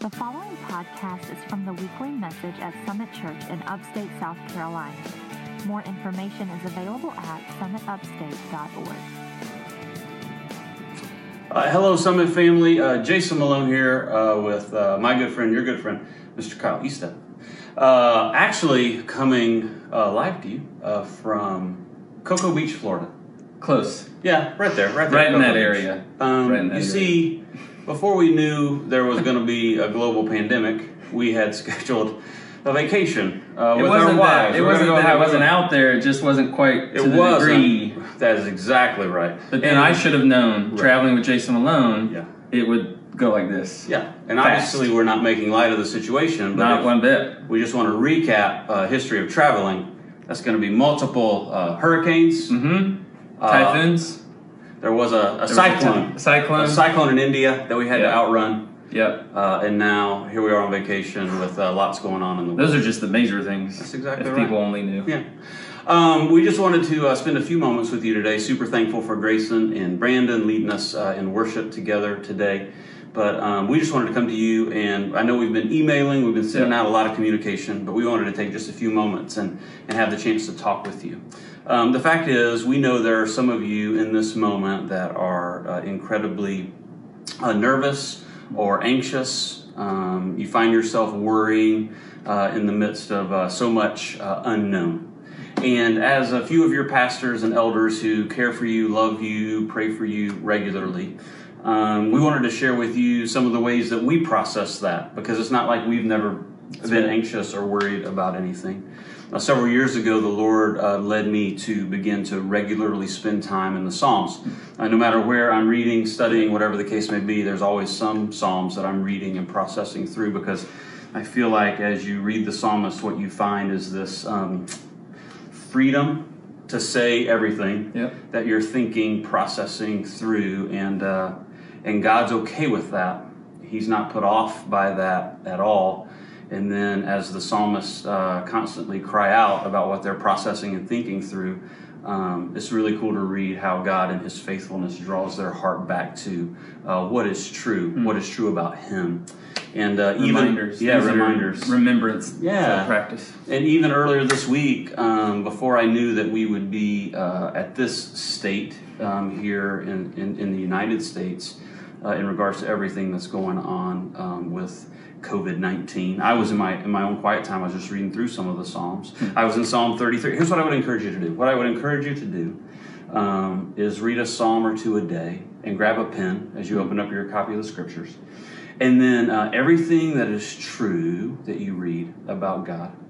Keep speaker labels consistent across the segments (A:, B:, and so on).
A: The following podcast is from the weekly message at Summit Church in upstate South Carolina. More information is available at summitupstate.org.
B: Hello, Summit family. Jason Malone here with my good friend, your good friend, Mr. Kyle Eastep. Actually coming live to you from Cocoa Beach, Florida.
C: Close.
B: Yeah, right there.
C: Right in that area.
B: See, before we knew there was going to be a global pandemic, we had scheduled a vacation with our wives.
C: It wasn't out there. It just wasn't quite to the degree.
B: That is exactly right.
C: But then I should have known, traveling with Jason alone, it would go like this.
B: Yeah, and obviously we're not making light of the situation. But
C: not one bit.
B: We just want to recap history of traveling. That's going to be multiple hurricanes.
C: Typhoons.
B: There was a cyclone. A cyclone in India that we had to outrun.
C: Yep.
B: And now here we are on vacation with lots going on in the world.
C: Those are just the major things.
B: That's exactly
C: right.
B: If
C: people only knew.
B: Yeah. We just wanted to spend a few moments with you today. Super thankful for Grayson and Brandon leading us in worship together today. But we just wanted to come to you, and I know we've been emailing, we've been sending out a lot of communication, but we wanted to take just a few moments and have the chance to talk with you. The fact is, we know there are some of you in this moment that are incredibly nervous or anxious. You find yourself worrying in the midst of so much unknown. And as a few of your pastors and elders who care for you, love you, pray for you regularly, we wanted to share with you some of the ways that we process that, because it's not like we've never been anxious or worried about anything. Several years ago, the Lord led me to begin to regularly spend time in the Psalms. No matter where I'm reading, studying, whatever the case may be, there's always some Psalms that I'm reading and processing through, because I feel like as you read the psalmist, what you find is this freedom to say everything that you're thinking, processing through, and God's okay with that. He's not put off by that at all. And then as the psalmists constantly cry out about what they're processing and thinking through, it's really cool to read how God in His faithfulness draws their heart back to what is true, what is true about Him. And
C: reminders. Remembrance. Practice.
B: And even earlier this week, before I knew that we would be at this state here in the United States in regards to everything that's going on with COVID-19, I was in my own quiet time. I was just reading through some of the Psalms. I was in Psalm 33. Here's what I would encourage you to do. What I would encourage you to do is read a psalm or two a day and grab a pen as you open up your copy of the Scriptures. And then everything that is true that you read about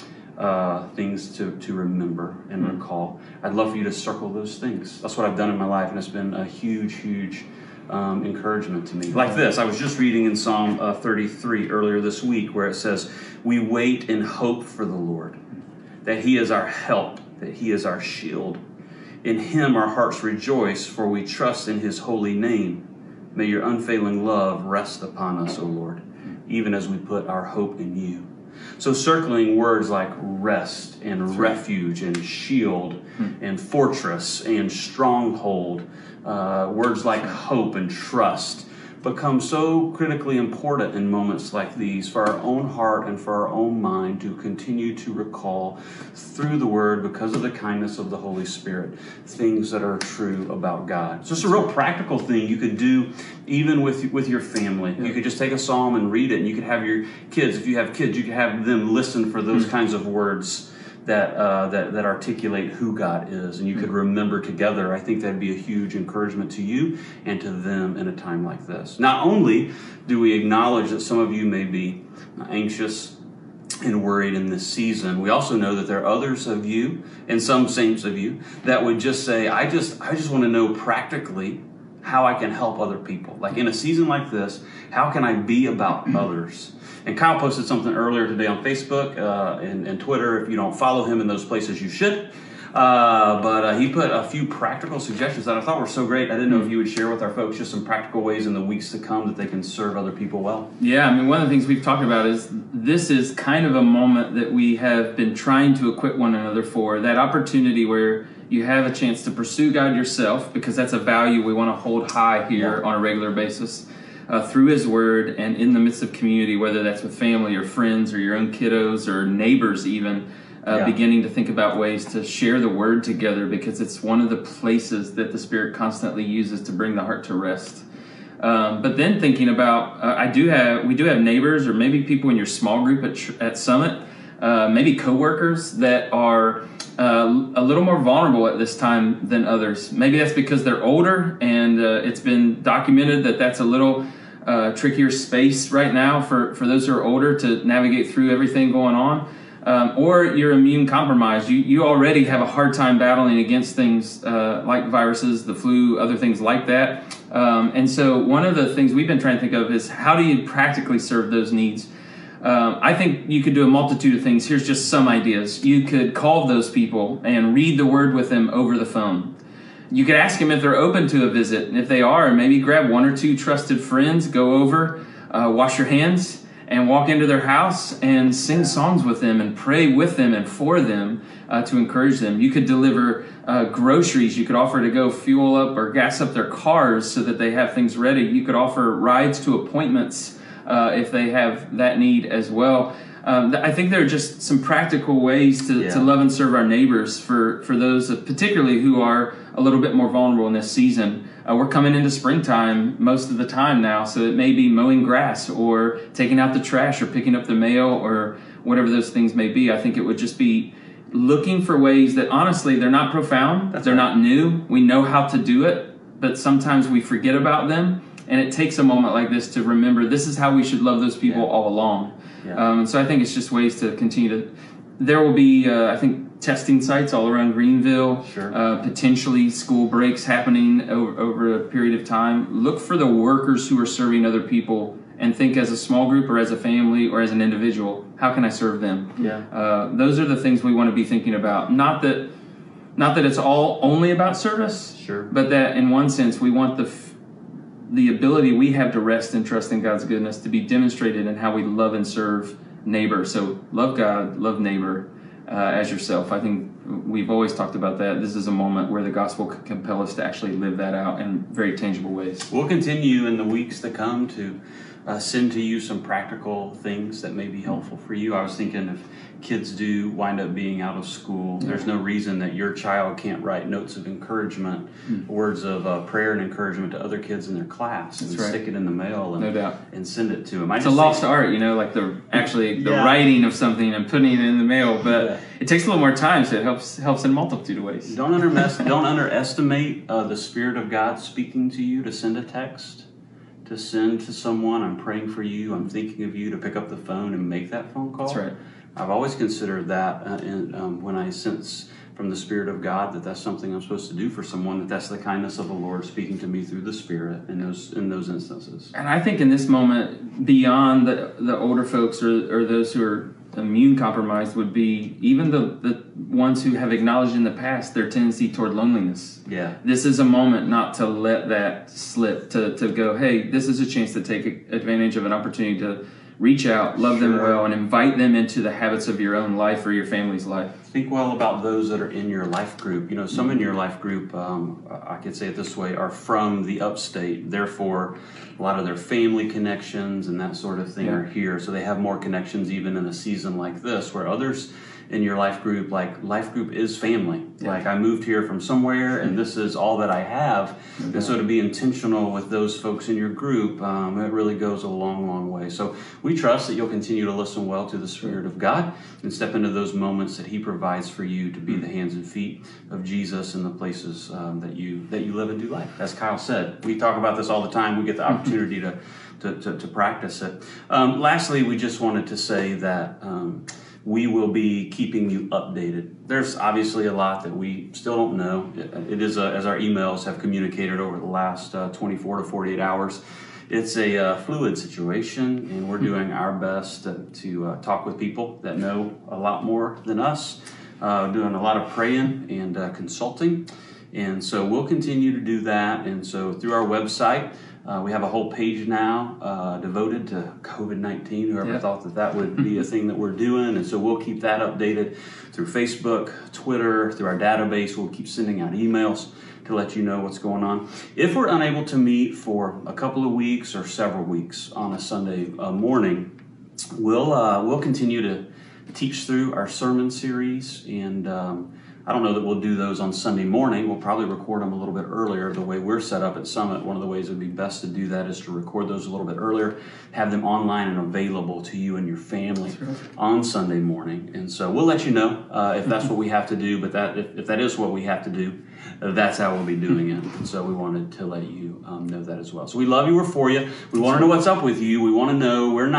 B: God, things to remember and recall, I'd love for you to circle those things. That's what I've done in my life, and it's been a huge, huge encouragement to me. Like this, I was just reading in Psalm 33 earlier this week, where it says, "We wait in hope for the Lord, that He is our help, that He is our shield. In Him our hearts rejoice, for we trust in His holy name. May your unfailing love rest upon us, O Lord, even as we put our hope in you." So circling words like rest and refuge and shield and fortress and stronghold, words like hope and trust become so critically important in moments like these for our own heart and for our own mind to continue to recall through the Word, because of the kindness of the Holy Spirit, things that are true about God. So it's a real practical thing you could do even with your family. You could just take a psalm and read it, and you could have your kids, if you have kids, you could have them listen for those kinds of words that articulate who God is, and you could remember together. I think that'd be a huge encouragement to you and to them in a time like this. Not only do we acknowledge that some of you may be anxious and worried in this season, we also know that there are others of you, and some saints of you, that would just say, I just want to know practically how I can help other people. Like in a season like this, how can I be about others? And Kyle posted something earlier today on Facebook and Twitter. If you don't follow him in those places, you should. But he put a few practical suggestions that I thought were so great. I didn't know if you would share with our folks just some practical ways in the weeks to come that they can serve other people well.
C: Yeah, I mean, one of the things we've talked about is this is kind of a moment that we have been trying to equip one another for, that opportunity where you have a chance to pursue God yourself, because that's a value we want to hold high here on a regular basis. through His Word and in the midst of community, whether that's with family or friends or your own kiddos or neighbors even, beginning to think about ways to share the Word together, because it's one of the places that the Spirit constantly uses to bring the heart to rest. But then thinking about, we do have neighbors or maybe people in your small group at Summit, maybe coworkers that are a little more vulnerable at this time than others. Maybe that's because they're older, and it's been documented that that's a little trickier space right now for those who are older to navigate through everything going on. Or you're immune compromised. You already have a hard time battling against things like viruses, the flu, other things like that. And so one of the things we've been trying to think of is, how do you practically serve those needs? I think you could do a multitude of things. Here's just some ideas. You could call those people and read the Word with them over the phone. You could ask them if they're open to a visit. And if they are, maybe grab one or two trusted friends, go over, wash your hands, and walk into their house and sing songs with them and pray with them and for them to encourage them. You could deliver groceries. You could offer to go fuel up or gas up their cars so that they have things ready. You could offer rides to appointments if they have that need as well. I think there are just some practical ways to love and serve our neighbors for those particularly who are a little bit more vulnerable in this season. We're coming into springtime most of the time now, so it may be mowing grass or taking out the trash or picking up the mail or whatever those things may be. I think it would just be looking for ways that, honestly, they're not profound, they're not new. We know how to do it, but sometimes we forget about them. And it takes a moment like this to remember this is how we should love those people all along. So I think it's just ways to continue to. There will be, I think, testing sites all around Greenville. Potentially school breaks happening over a period of time. Look for the workers who are serving other people and think, as a small group or as a family or as an individual, how can I serve them? Those are the things we want to be thinking about. Not that it's all only about service, but that in one sense we want the ability we have to rest and trust in God's goodness to be demonstrated in how we love and serve neighbor. So love God, love neighbor as yourself. I think we've always talked about that. This is a moment where the gospel could compel us to actually live that out in very tangible ways.
B: We'll continue in the weeks to come to send to you some practical things that may be helpful for you. I was thinking, if kids do wind up being out of school, there's no reason that your child can't write notes of encouragement, words of prayer and encouragement to other kids in their class, and stick it in the mail and send it to them.
C: It's a lost art, like the writing of something and putting it in the mail, but it takes a little more time, so it helps in a multitude of ways.
B: Don't underestimate the Spirit of God speaking to you to send a text, to send to someone. I'm praying for you, I'm thinking of you, to pick up the phone and make that phone call.
C: That's right.
B: I've always considered that when I sense from the Spirit of God that that's something I'm supposed to do for someone, that's the kindness of the Lord speaking to me through the Spirit in those instances.
C: And I think in this moment, beyond the older folks or those who are immune compromised, would be even the ones who have acknowledged in the past their tendency toward loneliness. This is a moment not to let that slip, to go, hey, this is a chance to take advantage of an opportunity to reach out, love them well, and invite them into the habits of your own life or your family's life.
B: Think well about those that are in your life group. Some in your life group, I could say it this way, are from the upstate. Therefore, a lot of their family connections and that sort of thing are here. So they have more connections even in a season like this, where others in your life group, life group is family. Like, I moved here from somewhere and this is all that I have. And so to be intentional with those folks in your group, it really goes a long, long way. So we trust that you'll continue to listen well to the Spirit of God and step into those moments that He provides for you to be the hands and feet of Jesus in the places that you live and do life. As Kyle said, we talk about this all the time. We get the opportunity to practice it. Lastly, we just wanted to say that we will be keeping you updated. There's obviously a lot that we still don't know. It is, as our emails have communicated over the last 24 to 48 hours, it's a fluid situation, and we're doing our best to talk with people that know a lot more than us, doing a lot of praying and consulting. And so we'll continue to do that. And so through our website, We have a whole page now devoted to COVID-19. Whoever thought that would be a thing that we're doing. And so we'll keep that updated through Facebook, Twitter, through our database. We'll keep sending out emails to let you know what's going on. If we're unable to meet for a couple of weeks or several weeks on a Sunday morning, we'll continue to teach through our sermon series, and I don't know that we'll do those on Sunday morning. We'll probably record them a little bit earlier. The way we're set up at Summit, one of the ways it would be best to do that is to record those a little bit earlier, have them online and available to you and your family on Sunday morning. And so we'll let you know if that's what we have to do, but if that is what we have to do, that's how we'll be doing it. And so we wanted to let you know that as well. So we love you. We're for you. We want to know what's up with you. We want to know we're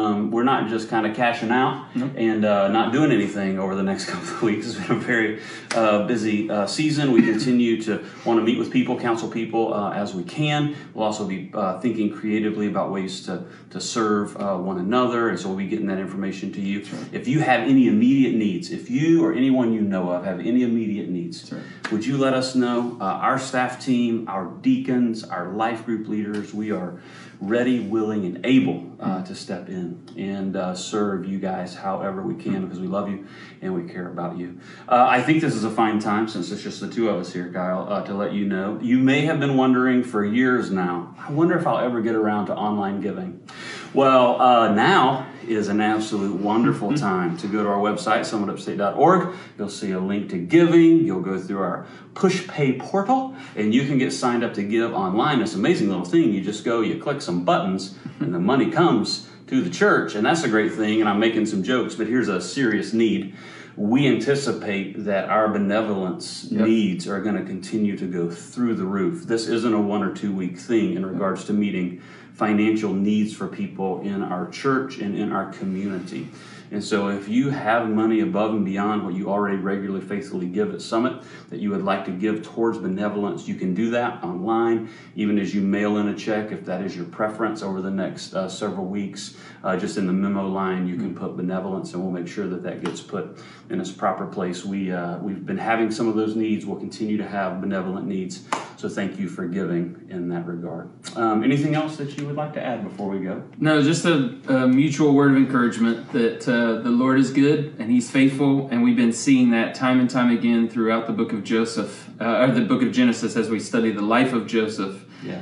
B: not just kind of cashing out and not doing anything over the next couple of weeks. It's been a very busy season. We continue to want to meet with people, counsel people as we can. We'll also be thinking creatively about ways to serve one another, and so we'll be getting that information to you. If you have any immediate needs, if you or anyone you know of have any immediate needs, would you let us know? Our staff team, our deacons, our life group leaders, we are ready, willing, and able to step in and serve you guys however we can, because we love you and we care about you. I think this is a fine time, since it's just the two of us here, Kyle, to let you know. You may have been wondering for years now, I wonder if I'll ever get around to online giving. Well, now is an absolute wonderful time to go to our website, summitupstate.org. You'll see a link to giving. You'll go through our PushPay portal, and you can get signed up to give online. It's an amazing little thing. You just go, you click some buttons, and the money comes to the church, and that's a great thing. And I'm making some jokes, but here's a serious need. We anticipate that our benevolence needs are going to continue to go through the roof. This isn't a 1 or 2 week thing in regards to meeting financial needs for people in our church and in our community. And so if you have money above and beyond what you already regularly faithfully give at Summit that you would like to give towards benevolence, you can do that online, even as you mail in a check, if that is your preference over the next several weeks. Just in the memo line, you can put benevolence, and we'll make sure that that gets put in its proper place. We've been having some of those needs. We'll continue to have benevolent needs. So thank you for giving in that regard. Anything else that you would like to add before we go?
C: No, just a mutual word of encouragement that the Lord is good and He's faithful, and we've been seeing that time and time again throughout the book of Joseph, or the book of Genesis, as we study the life of Joseph.
B: Yeah.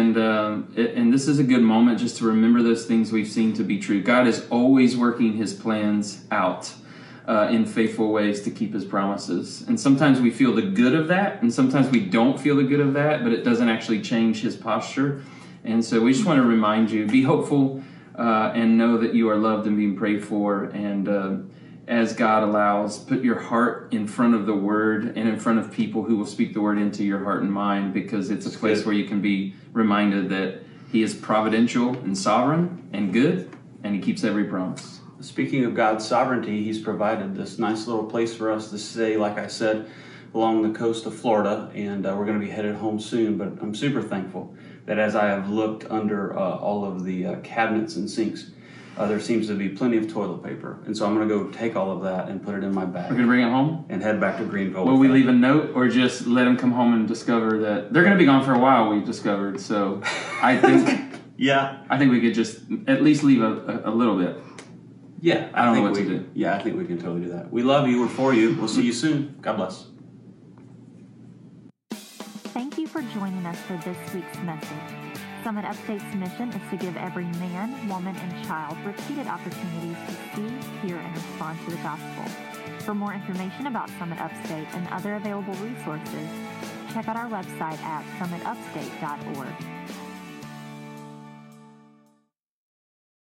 C: And this is a good moment just to remember those things we've seen to be true. God is always working His plans out in faithful ways to keep His promises. And sometimes we feel the good of that, and sometimes we don't feel the good of that, but it doesn't actually change His posture. And so we just want to remind you, be hopeful and know that you are loved and being prayed for. And as God allows, put your heart in front of the Word and in front of people who will speak the Word into your heart and mind, because it's a place where you can be reminded that He is providential and sovereign and good, and He keeps every promise.
B: Speaking of God's sovereignty, He's provided this nice little place for us to stay, like I said, along the coast of Florida, and we're going to be headed home soon. But I'm super thankful that as I have looked under all of the cabinets and sinks, there seems to be plenty of toilet paper. And so I'm going to go take all of that and put it in my bag.
C: We're going to bring it home?
B: And head back to Greenville.
C: Will we leave a note, or just let them come home and discover that they're going to be gone for a while, we've discovered. So I think I think we could just at least leave a little bit.
B: Yeah.
C: I don't know what to do.
B: Yeah, I think we can totally do that. We love you. We're for you. We'll see you soon. God bless.
A: Thank you for joining us for this week's message. Summit Upstate's mission is to give every man, woman, and child repeated opportunities to see, hear, and respond to the gospel. For more information about Summit Upstate and other available resources, check out our website at summitupstate.org.